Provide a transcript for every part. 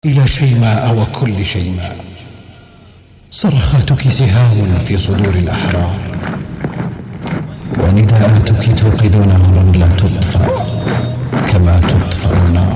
إلى شيماء وكل شيماء، صرخاتك سهام في صدور الأحرار، ونداءاتك توقد نارا لا تطفأ كما تطفأ النار.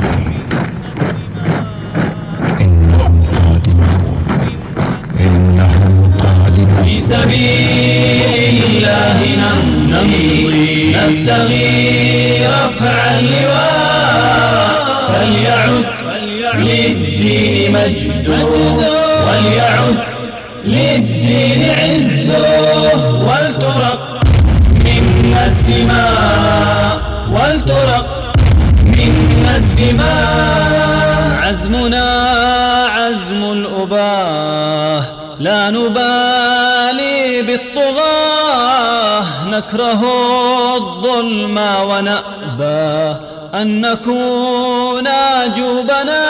إنهم قادمون، إنهم قادمون. في سبيل الله نمضي نبتغي رفع اللواء، فليعد للدين مجده وليعد للدين عزه، ولترق منا الدماء ولترق منا الدماء. عزمنا عزم الأباه، لا نبالي بالطغاة، نكره الظلم ونأبى أن نكون جوبنا،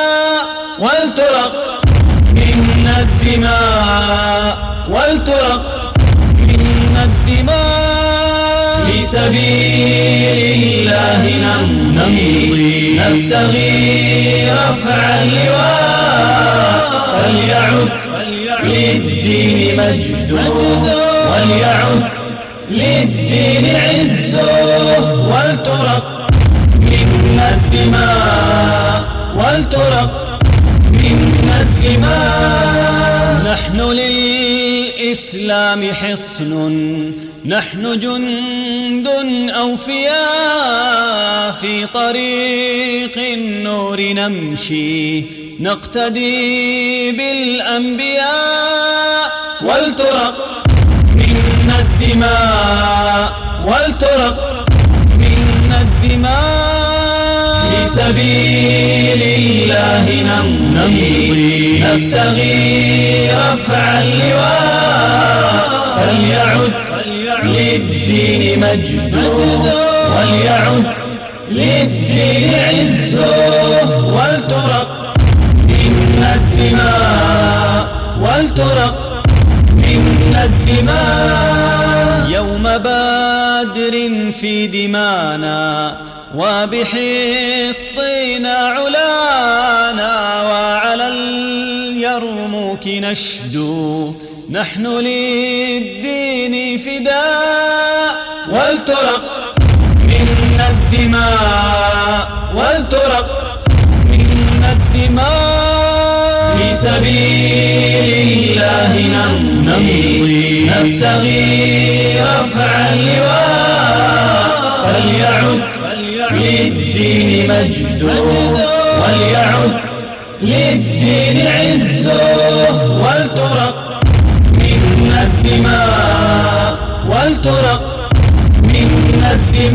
ولترق منا الدماء ولترق منا الدماء. في سبيل الله نمضي نبتغي رفع اللواء، فليعد للدين مجده وليعد للدين عزه، ولترق منا الدماء ولترق منا الدماء. نحن للإسلام حصن، نحن جند أوفياء، في طريق النور نمشي نقتدي بالأنبياء، ولترق منا الدماء ولترق منا الدماء. في سبيل الله نمضي نبتغي رفع اللواء، فليعد للدين مجده وليعد للدين عزه، ولترق منا الدماء ولترق منا الدماء. يوم بدر في دمانا وبحطنا علانا، وعلى اليرموك نشدو نحن للدين فداء، ولترق منا الدماء ولترق منا الدماء. في سبيل الله نمضي نبتغي رفع اللواء، فليعد للدين مجده وليعد للدين عزه، ولترق منا الدماء ولترق منا الدماء.